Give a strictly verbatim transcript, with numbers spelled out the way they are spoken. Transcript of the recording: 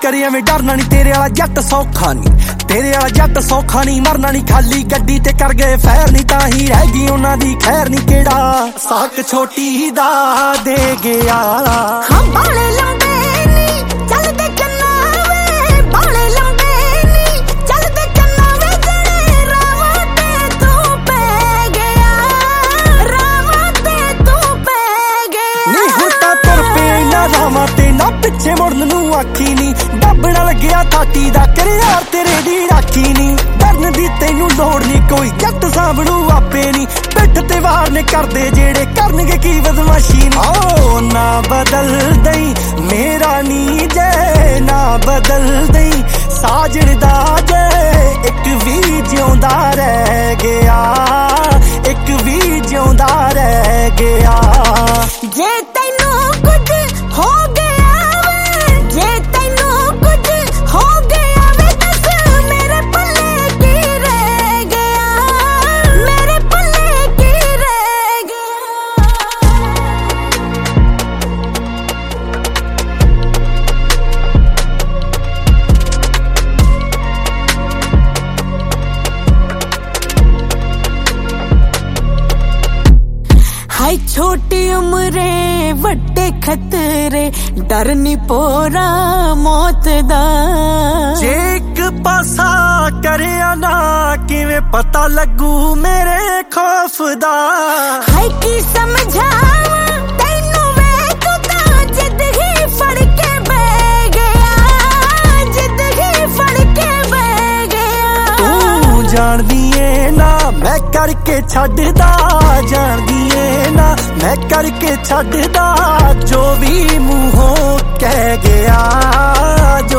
ਕਰੇ ਐਵੇਂ ਡਰਨਾ ਨੀ, ਤੇਰੇ ਵਾਲਾ ਜੱਟ ਸੌਖਾ ਨੀ, ਤੇਰੇ ਵਾਲਾ ਜੱਟ ਸੌਖਾ ਨੀ, ਮਰਨਾ ਨੀ ਖਾਲੀ ਗੱਡੀ ਤੇ ਕਰ ਗਏ ਫੈਰ ਨੀ, ਤਾਂ ਹੀ ਰਹਿ ਗਈ ਉਹਨਾਂ ਦੀ ਖੈਰ ਨੀ। ਕਿਹੜਾ ਸਾਕ ਛੋਟੀ ਦਾ ਦੇ ਗਿਆ ਹਾਂ ਬਾਲੇ ਲਾਉਂਦੇ ਨੀ ਚੱਲਦੇ ਕੰਨਾਂ ਵੇ, ਬਾਲੇ ਲਾਉਂਦੇ ਨੀ ਚੱਲਦੇ ਕੰਨਾਂ ਵੇ, ਜਿਹੜੇ ਰਾਵਾਂ ਤੇ ਤੂੰ ਪੈ ਗਿਆ, ਰਾਵਾਂ ਤੇ ਤੂੰ ਪੈ ਗਿਆ। ਨੀ ਹੁਣ ਤਾਂ ਤੁਰ ਪਏ ਨਾ ਰਾਵਾਂ ਤੇ, ਨਾ ਪਿੱਛੇ ਮੁੜਨ ਨੂੰ ਆਖੀ ਨੀ, ਦੱਬਣ ਲੱਗਿਆ ਥਾਟੀ ਦਾ ਕਿਰਿਆ ਤੇਰੇ ਦੀ ਰਾਖੀ ਨੀ। ਡਰਨ ਦੀ ਤੈਨੂੰ ਲੋੜ ਨੀ ਕੋਈ, ਜੱਟ ਸਾਂਭਣੂ ਆਪੇ ਨੀ, ਪਿੱਠ ਤੇ ਵਾਰ ਨੇ ਕਰਦੇ ਜਿਹੜੇ ਕਰਨਗੇ ਕੀ ਬਦਮਾਸ਼ੀ ਨੀ। ਓ ਨਾ ਬਦਲ ਦਈ ਮੇਰਾ ਨੀ ਜੇ, ਨਾ ਬਦਲ ਦਈ ਸਾਜਣ ਦਾ ਜੇ, ਇੱਕ ਵੀ ਜਿਉਂਦਾ ਰਹਿ ਗਿਆ, ਇੱਕ ਵੀ ਜਿਉਂਦਾ ਰਹਿ ਗਿਆ। ਜੇ ਤੈਨੂੰ ਕੁਝ ਹੋ ਗਿਆ ਵੇ, ਜੇ ਤੈਨੂੰ ਕੁਝ ਹੋ ਗਿਆ ਵੇ, ਦੱਸ ਮੇਰੇ ਪੱਲੇ ਕੀ ਰਹਿ ਗਿਆ, ਮੇਰੇ ਪੱਲੇ ਕੀ ਰਹਿ ਗਿਆ। ਹਾਏ ਛੋਟੀ ਉਮਰੇ ਵੱਡੇ ਖਤਰੇ, ਡਰ ਨੀ ਪੋਰਾ ਮੌਤ ਦਾ। ਜੇ ਇੱਕ ਪਾਸਾ ਕਰਿਆ ਨਾ ਕਿਵੇਂ ਪਤਾ ਲੱਗੂ ਮੇਰੇ ਖੌਫ ਦਾ। ਹਾਏ ਕੀ ਸਮਝਾਵਾਂ ਤੈਨੂੰ ਵੇ, ਤੂੰ ਤਾਂ ਜਿੱਦ ਹੀ ਫੜ ਕੇ ਬਹਿ ਗਿਆ, ਜਿੱਦ ਹੀ ਫੜ ਕੇ ਬਹਿ ਗਿਆ। ਤੂੰ ਜਾਣਦੀ ਏ ਨਾ ਮੈਂ ਕਰਕੇ ਛੱਡਦਾ, ਜਾਣਦੀ ਏ ਨਾ ਮੈਂ ਕਰਕੇ ਛੱਡਦਾ, ਜੋ ਵੀ ਮੂੰਹੋਂ ਕਹਿ ਗਿਆ, ਜੋ